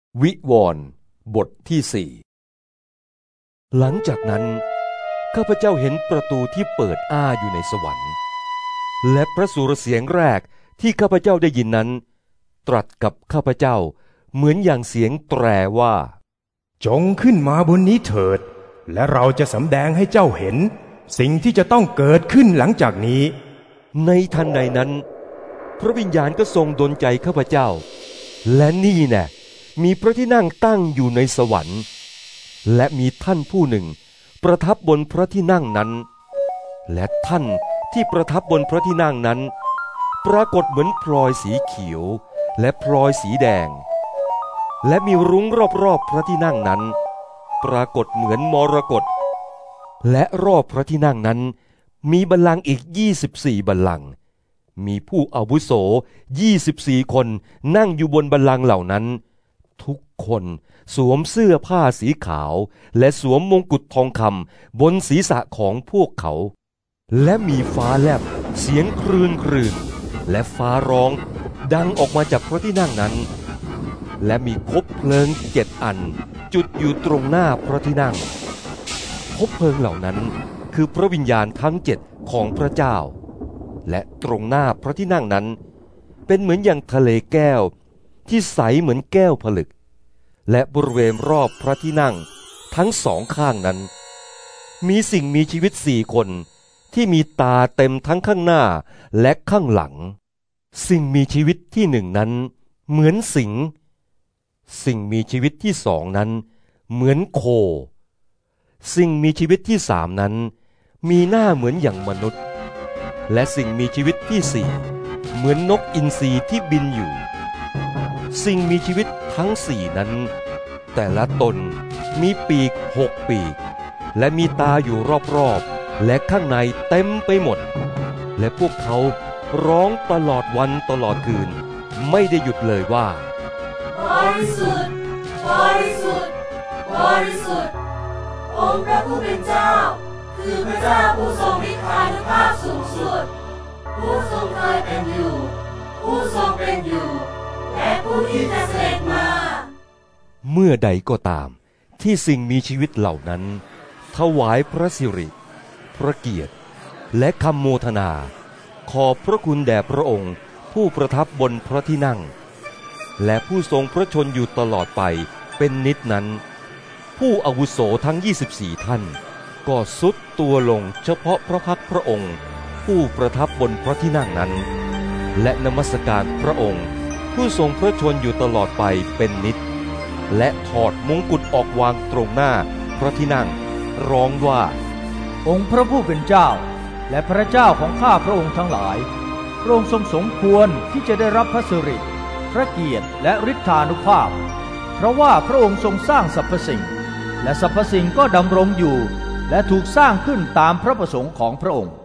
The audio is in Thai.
วิวรณ์บทที่สี่หลังจากนั้นข้าพเจ้าเห็นประตูที่เปิดอ้าอยู่ในสวรรค์และพระสุรเสียงแรกที่ข้าพเจ้าได้ยินนั้นตรัสกับข้าพเจ้าเหมือนอย่างเสียงแตรว่าจงขึ้นมาบนนี้เถิดและเราจะสำแดงให้เจ้าเห็นสิ่งที่จะต้องเกิดขึ้นหลังจากนี้ในทันใดนั้นพระวิญญาณก็ทรงดลใจข้าพเจ้าและนี่แน่มีพระที่นั่งตั้งอยู่ในสวรรค์และมีท่านผู้หนึ่งประทับบนพระที่นั่งนั้นและท่านที่ประทับบนพระที่นั่งนั้นปรากฏเหมือนพลอยสีเขียวและพลอยสีแดงและมีรุ้งรอบๆพระที่นั่งนั้นปรากฏเหมือนมรกตและรอบพระที่นั่งนั้นมีบัลลังก์อีก24บัลลังก์มีผู้อาวุโส24คนนั่งอยู่บนบัลลังก์เหล่านั้นทุกคนสวมเสื้อผ้าสีขาวและสวมมงกุฎทองคำบนศีรษะของพวกเขาและมีฟ้าแลบเสียงครืนและฟ้าร้องดังออกมาจากพระที่นั่งนั้นและมีคบเพลิง7 อันจุดอยู่ตรงหน้าพระที่นั่งคบเพลิงเหล่านั้นคือพระวิญญาณทั้ง7ของพระเจ้าและตรงหน้าพระที่นั่งนั้นเป็นเหมือนอย่างทะเลแก้วที่ใสเหมือนแก้วผลึกและบริเวณรอบพระที่นั่งทั้ง2ข้างนั้นมีสิ่งมีชีวิต4 คนที่มีตาเต็มทั้งข้างหน้าและข้างหลังสิ่งมีชีวิตที่1นั้นเหมือนสิงห์สิ่งมีชีวิตที่2นั้นเหมือนโคสิ่งมีชีวิตที่3นั้นมีหน้าเหมือนอย่างมนุษย์และสิ่งมีชีวิตที่4เหมือนนกอินทรีที่บินอยู่สิ่งมีชีวิตทั้ง4นั้นแต่ละตนมีปีก6 ปีกและมีตาอยู่รอบๆและข้างในเต็มไปหมดและพวกเขาร้องตลอดวันตลอดคืนไม่ได้หยุดเลยว่าบริสุทธิ์บริสุทธิ์บริสุทธิ์องค์พระผู้เป็นเจ้าคือพระเจ้าผู้ทรงฤทธานุภาพสูงสุดผู้ทรงเคยเป็นอยู่ผู้ทรงเป็นอยู่และผู้ที่จะเสด็จมาเมื่อใดก็ตามที่สิ่งมีชีวิตเหล่านั้นถวายพระสิริพระเกียรติและคำโมทนาขอบพระคุณแด่พระองค์ผู้ประทับบนพระที่นั่งและผู้ทรงพระชนอยู่ตลอดไปเป็นนิจนั้นผู้อาวุโสทั้ง24ท่านก็สุดตัวลงเฉพาะพระพักพระองค์ผู้ประทับบนพระที่นั่งนั้นและนมัสการพระองค์ผู้ทรงพระชนอยู่ตลอดไปเป็นนิจและถอดมงกุฎออกวางตรงหน้าพระที่นั่งร้องว่าองค์พระผู้เป็นเจ้าและพระเจ้าของข้าพระองค์ทั้งหลายพระองค์ทรงสมควรที่จะได้รับพระสิริพระเกียรติและฤทธานุภาพเพราะว่าพระองค์ทรงสร้างสรรพสิ่งและสรรพสิ่งก็ดำรงอยู่และถูกสร้างขึ้นตามพระประสงค์ของพระองค์